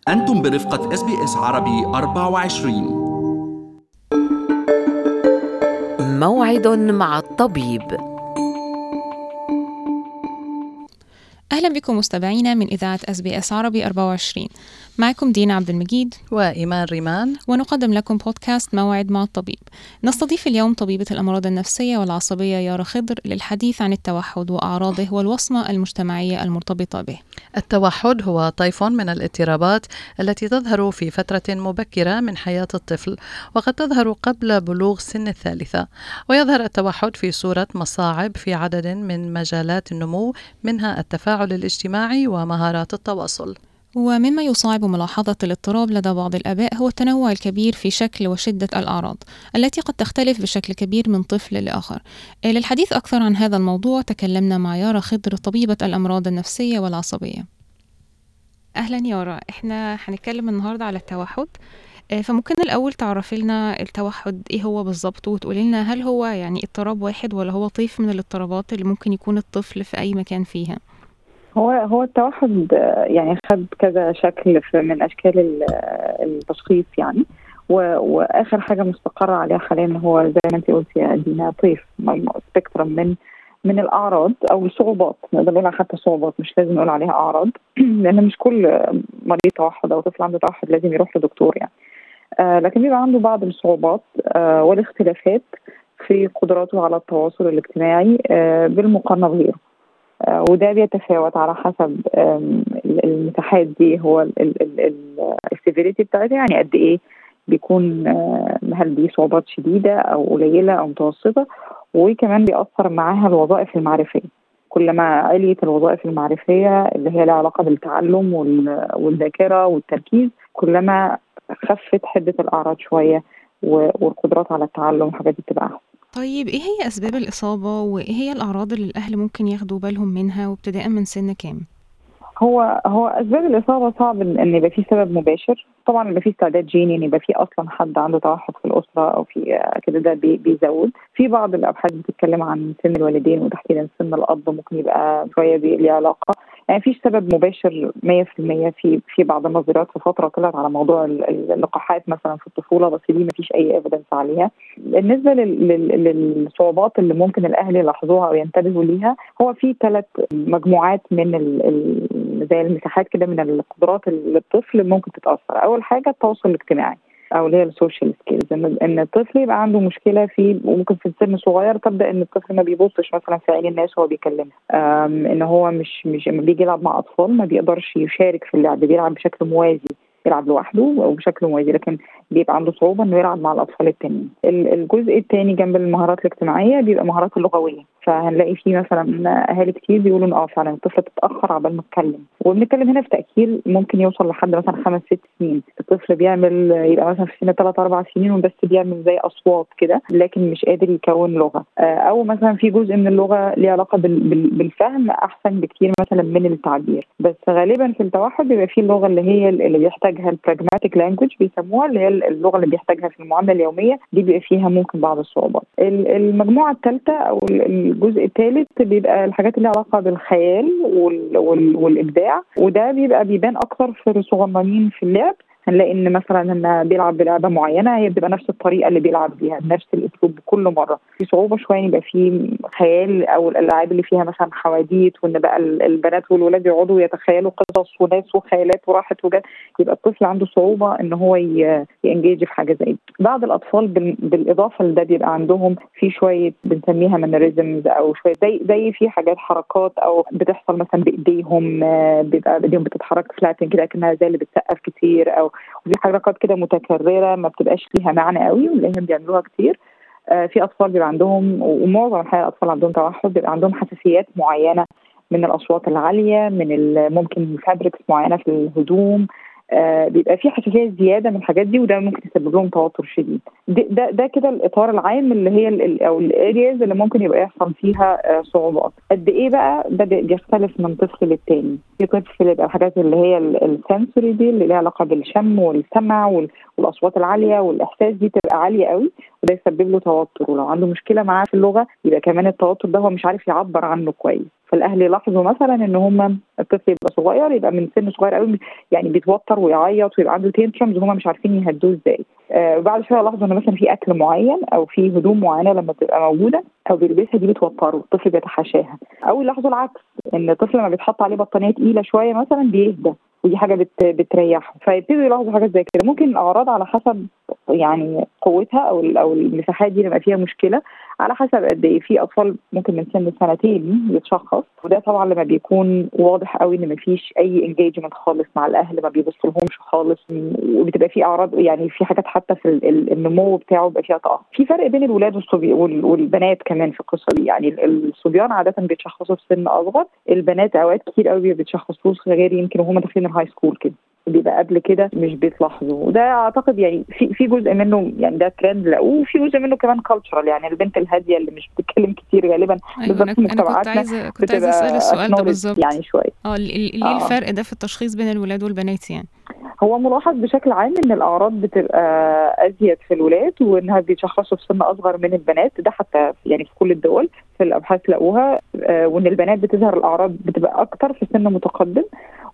أنتم برفقة SBS عربي 24. موعد مع الطبيب. أهلا بكم مستمعينا من إذاعة SBS عربي 24. معكم دينا عبد المجيد وإيمان ريمان، ونقدم لكم بودكاست موعد مع الطبيب. نستضيف اليوم طبيبة الأمراض النفسية والعصبية يارا خضر للحديث عن التوحد وأعراضه والوصمة المجتمعية المرتبطة به. التوحد هو طيف من الاضطرابات التي تظهر في فترة مبكرة من حياة الطفل، وقد تظهر قبل بلوغ سن الثالثة. ويظهر التوحد في صورة مصاعب في عدد من مجالات النمو، منها التفاعل الاجتماعي ومهارات التواصل. ومما يصعب ملاحظة الاضطراب لدى بعض الآباء هو التنوع الكبير في شكل وشدة الأعراض التي قد تختلف بشكل كبير من طفل لآخر. للحديث أكثر عن هذا الموضوع تكلمنا مع يارا خضر طبيبة الأمراض النفسية والعصبية. أهلا يارا، إحنا هنتكلم النهاردة على التوحد. فممكن الأول تعرفي لنا التوحد إيه هو بالضبط، وتقولي لنا هل هو يعني اضطراب واحد ولا هو طيف من الاضطرابات اللي ممكن يكون الطفل في أي مكان فيها؟ هو التوحد يعني خد كذا شكل من اشكال التشخيص يعني، واخر حاجه مستقره عليها حاليا هو زي ما انت قلتي يا دينا طيف سبيكترم من الاعراض او الصعوبات، نقدر نقول حتى صعوبات، مش لازم نقول عليها اعراض لان مش كل مريض توحد او طفل عنده توحد لازم يروح لدكتور يعني. لكن بيبقى عنده بعض الصعوبات والاختلافات في قدراته على التواصل الاجتماعي بالمقارنه بغيره. وده بيتفاوت على حسب المساحات دي، هو السيفيريتي بتاعتها يعني قد ايه بيكون، هل دي صعوبات شديدة او قليلة او متوسطة. وكمان بيأثر معاها الوظائف المعرفية، كلما عليت الوظائف المعرفية اللي هي لها علاقة بالتعلم والذاكرة والتركيز، كلما خفت حدة الأعراض شوية والقدرات على التعلم وحاجات دي بتبقى أحسن. طيب إيه هي أسباب الإصابة وإيه هي الأعراض اللي الأهل ممكن ياخدوا بالهم منها وابتداء من سن كام؟ هو اسباب الاصابه صعب ان يبقى في سبب مباشر، طبعا يبقى في استعداد جيني، ان يبقى في اصلا حد عنده توحد في الاسره او في كده، ده بيزود. في بعض الابحاث بتتكلم عن سن الوالدين وتحديدا سن الاب ممكن يبقى شويه ليه علاقه، يعني فيش سبب مباشر 100%. في بعض النظريات في فتره طلعت على موضوع اللقاحات مثلا في الطفوله، بس دي مفيش اي ايفيدنس عليها. بالنسبه للصعوبات اللي ممكن الاهل يلاحظوها او ينتبهوا ليها، هو في 3 مجموعات من زي المساحات كده من القدرات اللي الطفل ممكن تتاثر. اول حاجه التواصل الاجتماعي او اللي هي السوشيال سكيلز، ان الطفل يبقى عنده مشكله في، وممكن في سن صغير تبدا ان الطفل ما بيبصش مثلا في عين الناس وهو بيكلم، ان هو مش لما بيجي يلعب مع اطفال ما بيقدرش يشارك في اللعب، بيلعب بشكل موازي، يلعب لوحده او بشكل موازي، لكن بيبقى عنده صعوبه انه يلعب مع الاطفال التانيين. الجزء الثاني جنب المهارات الاجتماعيه بيبقى مهارات اللغويه، فهنلاقي فيه مثلا اهالي كتير بيقولوا ان فعلا الطفل تتاخر عبال ما تتكلم، وبنتكلم هنا في تاكيد ممكن يوصل لحد مثلا 5-6 سنين. الطفل بيعمل يبقى مثلا في سن 3-4 سنين وبس بيعمل زي اصوات كده لكن مش قادر يكون لغه، او مثلا في جزء من اللغه ليه علاقه بالفهم احسن بكتير مثلا من التعبير. بس غالبا في التوحد بيبقى في اللغه اللي هي اللي بيحتاجها البراجماتيك لانجوج بيسموها، اللي هي اللغه اللي بيحتاجها في المعامله اليوميه، دي بيبقى فيها ممكن بعض الصعوبات. المجموعه الثالثه او الجزء الثالث بيبقى الحاجات اللي علاقه بالخيال والابداع، وده بيبان اكتر في الصغننين في اللعب. هنلاقي ان مثلا لما بيلعب بلعبه معينه هي بتبقى نفس الطريقه اللي بيلعب بيها، نفس الاسلوب كل مره. في صعوبه شويه يبقى في خيال، او الالعاب اللي فيها مثلا حواديت، وان بقى البنات والولاد يقعدوا يتخيلوا قصص وناس وخيالات وراحت وجت، يبقى الطفل عنده صعوبه ان هو ينجيج في حاجه زي دي. بعض الاطفال بالاضافه لده بيبقى عندهم في شويه بنسميها مانريزمز، او شويه زي في حاجات حركات او بتحصل مثلا بايديهم، بيبقى بايديهم بتتحرك فلاتن كده كأنها زي اللي بتسقف كتير، او ودي حركات كده متكرره ما بتبقاش ليها معنى قوي واللي هم بيعملوها كتير. في اطفال بيبقى عندهم، ومعظم الحقيقه الاطفال عندهم توحد بيبقى عندهم حساسيات معينه من الاصوات العاليه، من ممكن فابريكس معينه في الهدوم، بيبقى في حساسيه زياده من الحاجات دي، وده ممكن يسبب لهم توتر شديد. ده كده الاطار العام اللي هي او الارياز اللي ممكن يبقى يحصل فيها صعوبات. قد ايه بقى ده بيختلف من طفل للتاني. في طفل يبقى الحاجات اللي هي السنسوري دي اللي ليها علاقه بالشم والسمع والاصوات العاليه والاحساس دي تبقى عاليه قوي، وده يسبب له توتر، ولو عنده مشكله معاه في اللغه يبقى كمان التوتر ده هو مش عارف يعبر عنه كويس. فالاهل يلاحظوا مثلا ان هم الطفل يبقى صغير، يبقى من سن صغير قوي يعني بيتوتر ويعيط ويبقى عنده تينترمز وهم مش عارفين يهدوه ازاي. وبعد شويه يلاحظوا ان مثلا في اكل معين او في هدوم معينه لما بتبقى موجوده او بيلبسها دي بتوتره، الطفل بيتحاشاها. او يلاحظوا العكس، ان الطفل لما بيتحط عليه بطانيه تقيله شويه مثلا بيهدى، ودي حاجه بتريحه. فيبتدوا يلاحظوا حاجات زي كده. ممكن الاعراض على حسب يعني قوتها او المساحات دي لما فيها مشكله، على حسب قد ايه. في اطفال ممكن من سن 2 يتشخص، وده طبعا لما بيكون واضح قوي ان مفيش اي انجيجمنت خالص مع الاهل، ما بيبصلهمش خالص، وبتبقى في اعراض يعني في حاجات حتى في النمو بتاعه بيبقى فيها تاخر. في فرق بين الولاد والبنات كمان في القصه دي. يعني الصبيان عاده بيتشخصوا في سن اصغر، البنات اوقات كتير قوي بيتشخصوا غير يمكن وهم داخلين الهاي سكول كده، بيبقى قبل كده مش بيتلاحظوا. وده اعتقد يعني في جزء منه يعني ده ترند لقوه، وفي جزء منه كمان كالتشرال، يعني البنت الهاديه اللي مش بتتكلم كتير غالبا. ايوه، انا كنت عايزه اسال السؤال ده بالظبط يعني شويه. ليه الفرق ده في التشخيص بين الولاد والبنات يعني؟ هو ملاحظ بشكل عام ان الاعراض بتبقى ازيد في الولاد، وانها بيتشخصوا في سن اصغر من البنات. ده حتى يعني في كل الدول في الابحاث لقوها. وان البنات بتظهر الاعراض بتبقى اكتر في سن متقدم،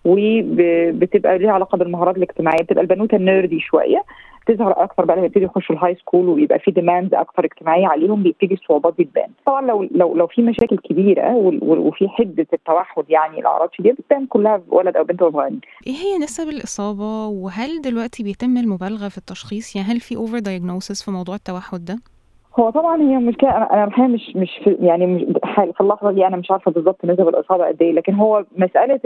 وبتبقى ليها علاقه بالمهارات الاجتماعيه. بتبقى البنوته النيردي شويه تظهر اكثر بقى لما يبتدي يخشوا الهاي سكول ويبقى في ديماند اكثر اجتماعيه عليهم، بيبتدي الصعوبات دي تبان. طبعا لو في مشاكل كبيره وفي حده التوحد، يعني الاعراض شديده بتبان كلها ولد او بنت صغيرين. ايه هي نسب الاصابه؟ وهل دلوقتي بيتم المبالغه في التشخيص؟ يعني هل في اوفر دايجنوسيس في موضوع التوحد ده؟ هو طبعا هي مشكله. انا الحقيقه مش في يعني مش في اللحظه دي انا مش عارفه بالظبط نسب الاصابه قد ايه، لكن هو مساله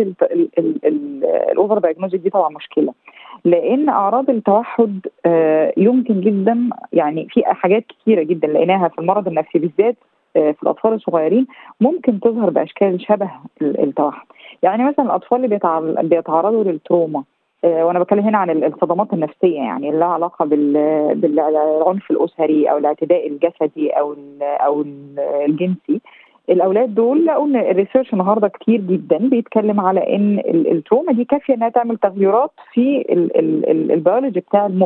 الاوفر دايجنوستيك دي طبعا مشكله، لان اعراض التوحد يمكن جدا يعني في حاجات كثيره جدا لقيناها في المرض النفسي بالذات في الاطفال الصغيرين ممكن تظهر باشكال شبه التوحد. يعني مثلا الاطفال اللي بيتعرضوا للتروما، وانا بتكلم هنا عن الصدمات النفسيه يعني اللي لها علاقه بالعنف الاسري او الاعتداء الجسدي او الجنسي. الاولاد دول لقوا ان الريسيرش النهارده كتير جدا بيتكلم على ان التروما دي كافيه انها تعمل تغيرات في البيولوجي بتاع المخ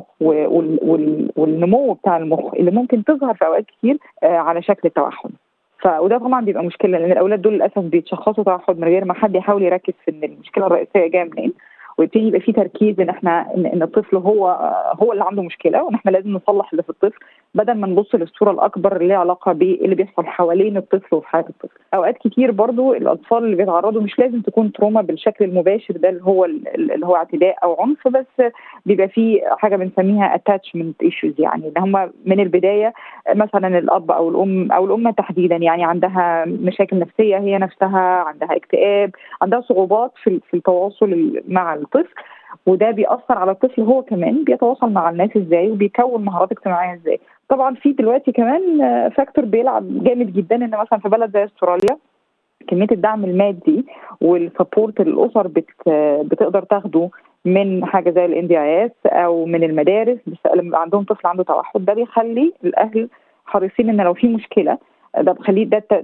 والنمو بتاع المخ اللي ممكن تظهر في اوقات كتير على شكل التوحد. وده طبعا بيبقى مشكله، لان الاولاد دول للاسف بيتشخصوا توحد من غير ما حد يحاول يركز في ان المشكله الرئيسيه جايه منين، ويبتدي يبقى في تركيز ان الطفل هو اللي عنده مشكله، وان احنا لازم نصلح اللي في الطفل بدل ما نبص للصوره الاكبر اللي ليها علاقه باللي بيحصل حوالين الطفل وفي حياه الطفل. اوقات كتير برضو الاطفال اللي بيتعرضوا مش لازم تكون تروما بالشكل المباشر ده اللي هو اعتداء او عنف، بس بيبقى في حاجه بنسميها اتاتشمنت ايشوز، يعني ان هم من البدايه مثلا الاب او الام تحديدا يعني عندها مشاكل نفسيه هي نفسها، عندها اكتئاب، عندها صعوبات في التواصل مع الطفل، وده بيأثر على الطفل هو كمان بيتواصل مع الناس ازاي وبيكون مهارات اجتماعيه ازاي. طبعا في دلوقتي كمان فاكتور بيلعب جامد جدا، ان مثلا في بلد زي استراليا كميه الدعم المادي والسبورت اللي الاسر بتقدر تاخده من حاجه زي الNDIS او من المدارس لما عندهم طفل عنده توحد، ده بيخلي الاهل حريصين ان لو في مشكله ده بخليه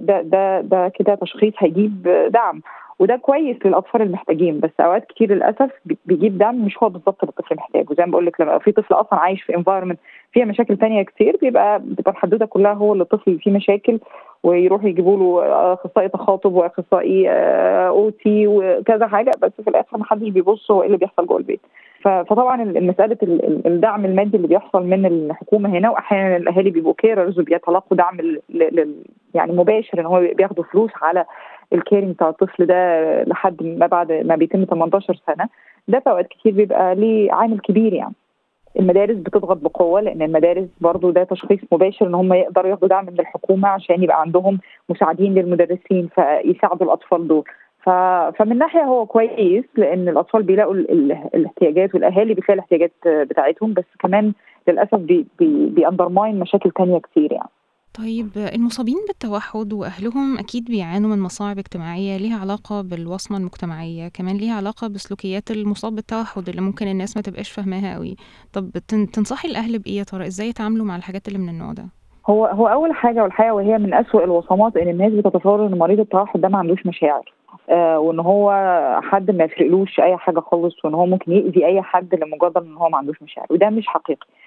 ده كده تشخيص هيجيب دعم، وده كويس للاطفال المحتاجين. بس اوقات كتير للاسف بيجيب دعم مش هو بالظبط اللي الطفل محتاجه. زي ما بقول لك لما في طفل اصلا عايش في انفايرمنت فيها مشاكل تانية كتير، بتبقى الحدوته كلها هو اللي الطفل فيه مشاكل، ويروح يجيبوا له اخصائي تخاطب واخصائي OT وكذا حاجه، بس في الاخر ما حدش بيبص هو ايه اللي بيحصل جوه البيت. فطبعا مساله الدعم المادي اللي بيحصل من الحكومه هنا، واحيانا الاهالي بيبقوا كيررز وبيتلقوا دعم يعني مباشر ان هو بياخدوا فلوس على الكيرنج بتاع الطفل ده لحد ما بعد ما بيتم 18 سنه، ده في اوقات كتير بيبقى ليه عامل كبير. يعني المدارس بتضغط بقوه، لان المدارس برضو ده تشخيص مباشر ان هم يقدروا ياخدوا دعم من الحكومه عشان يبقى عندهم مساعدين للمدرسين فيساعدوا الاطفال دول. فمن ناحيه هو كويس لان الاطفال بيلاقوا الاحتياجات، والاهالي بتلاقي الاحتياجات بتاعتهم، بس كمان للاسف بيأندرماين مشاكل تانية كتير. يعني طيب المصابين بالتوحد وأهلهم أكيد بيعانوا من مصاعب اجتماعية ليها علاقة بالوصمة المجتمعية، كمان ليها علاقة بسلوكيات المصاب بالتوحد اللي ممكن الناس ما تبقاش فاهماها قوي. طب تنصحي الأهل بإيه يا ترى؟ إزاي يتعاملوا مع الحاجات اللي من النوع ده؟ هو أول حاجة والحقيقة وهي من أسوأ الوصمات إن الناس بتتصور إن مريض التوحد ده ما عندوش مشاعر، وإن هو حد ما يفرقلوش أي حاجة خالص، وإن هو ممكن يأذي أي حد لمجرد إن هو ما عندوش مشاعر، وده مش حقيقي.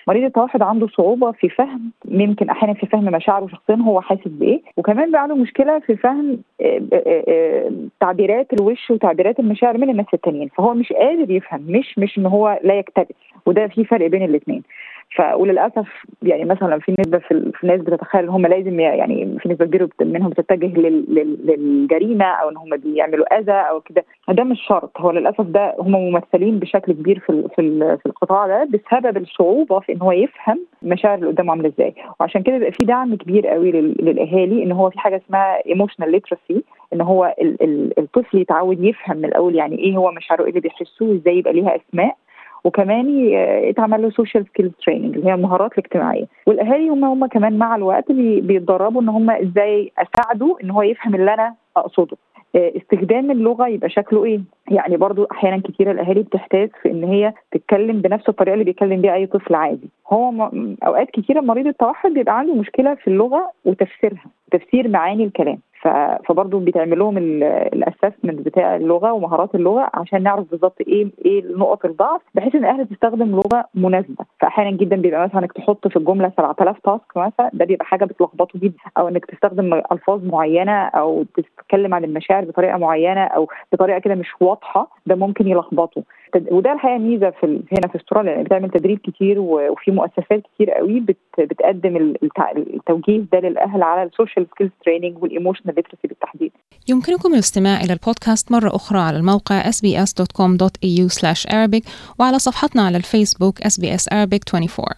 مريض التوحد عنده صعوبة في فهم، ممكن أحيانا في فهم مشاعره شخصيا هو حاسس بإيه، وكمان بقى عنده مشكلة في فهم تعبيرات الوش وتعبيرات المشاعر من الناس التانيين، فهو مش قادر يفهم، مش إن هو لا يكترث، وده في فرق بين الاثنين. وللاسف يعني مثلا في نسبه في ناس بتتخيل ان هم لازم، يعني في نسبه كبيره منهم بتتجه للجريمه او ان هم بيعملوا اذى او كده. ده مش شرط، هو للاسف ده هم ممثلين بشكل كبير في القطاع ده بسبب الصعوبه في ان هو يفهم مشاعر اللي قدامه عامله ازاي. وعشان كده بقى في دعم كبير قوي للاهالي ان هو في حاجه اسمها ايموشنال ليترسي، ان هو الطفل يتعود يفهم من الاول يعني ايه هو مشاعره، ايه اللي بيحسه، وازاي يبقى ليها اسماء، وكمان يتعمل له سوشيال سكيلز تريننج اللي هي المهارات الاجتماعيه. والاهالي هم كمان مع الوقت بيتدربوا ان هم ازاي اساعده ان هو يفهم اللي انا اقصده. استخدام اللغه يبقى شكله ايه، يعني برضو احيانا كتير الاهالي بتحتاج في ان هي تتكلم بنفس الطريقه اللي بيتكلم بيها اي طفل عادي. هو اوقات كتيره مريض التوحد بيبقى عنده مشكله في اللغه وتفسيرها، تفسير معاني الكلام، فبرضه بيتعمل لهم الاسسمنت بتاع اللغه ومهارات اللغه عشان نعرف بالظبط ايه نقط الضعف، بحيث ان الاهل تستخدم لغه مناسبه. فاحيانا جدا بيبقى مثلا انك تحط في الجمله 7000 تاسك مثلا، ده بيبقى حاجه بتلخبطه جدا، او انك تستخدم الفاظ معينه او تتكلم عن المشاعر بطريقه معينه او بطريقه كده مش واضحه، ده ممكن يلخبطه. وده الحقيقه ميزه هنا في استراليا، يعني بتعمل تدريب كتير وفي مؤسسات كتير قوي بتقدم التوجيه ده للاهل على السوشيال سكيلز تريننج والايموشنال ليترسي بالتحديد. يمكنكم الاستماع إلى البودكاست مرة أخرى على الموقع sbs.com.au/Arabic وعلى صفحتنا على الفيسبوك SBS Arabic 24.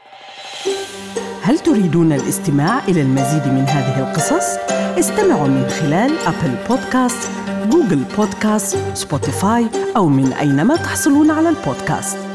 هل تريدون الاستماع إلى المزيد من هذه القصص؟ استمعوا من خلال أبل بودكاست، جوجل بودكاست، سبوتيفاي أو من أينما تحصلون على البودكاست.